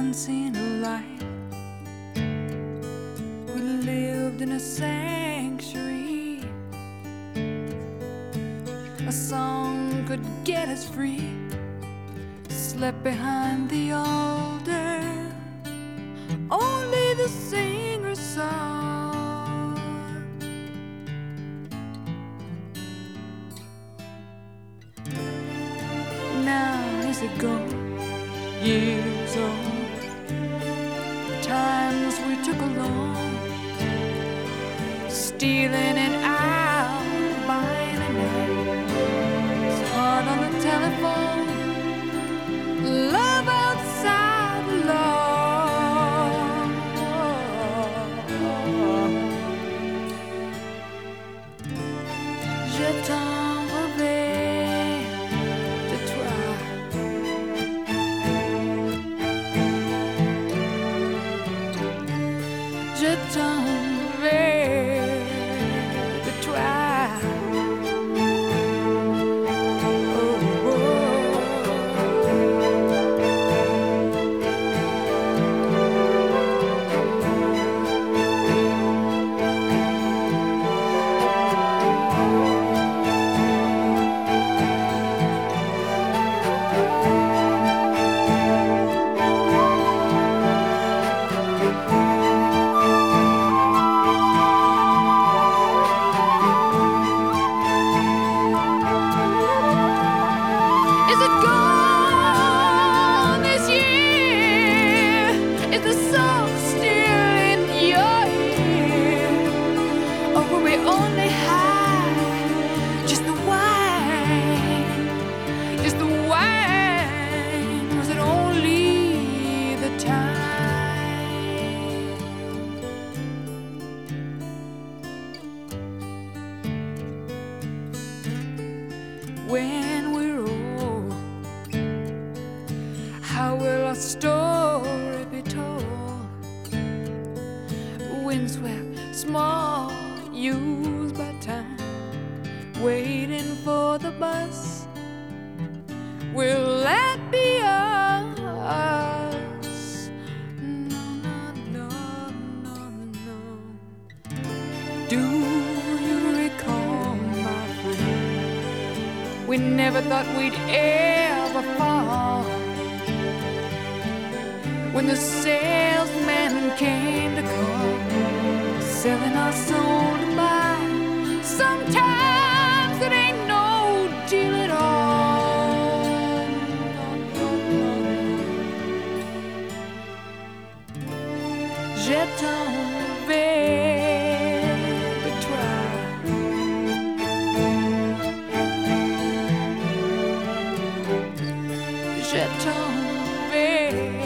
Once in a life, we lived in a sanctuary. A song could get us free. Slept behind the altar, only the singer saw. Now is it gone? Years old, times we took along, stealing it out by the night. It's hard on the telephone, love outside the law. Je t'en rêvais de toi. Je t'en rêve de toi. Oh, oh. Is it gone this year? Is the song still in your ear? Or were we only high? Just the wine, just the wine. Was it only the time? When we're old, how will our story be told? Windswept, small, used by time, waiting for the bus. Will that be us? No, no, no, no, no. Do you recall, my friend? We never thought we'd ever fall. When the salesman came to call, selling our soul to buy. Sometimes it ain't no deal at all. No, no, no. Je t'en rêve de toi. Je t'en rêve.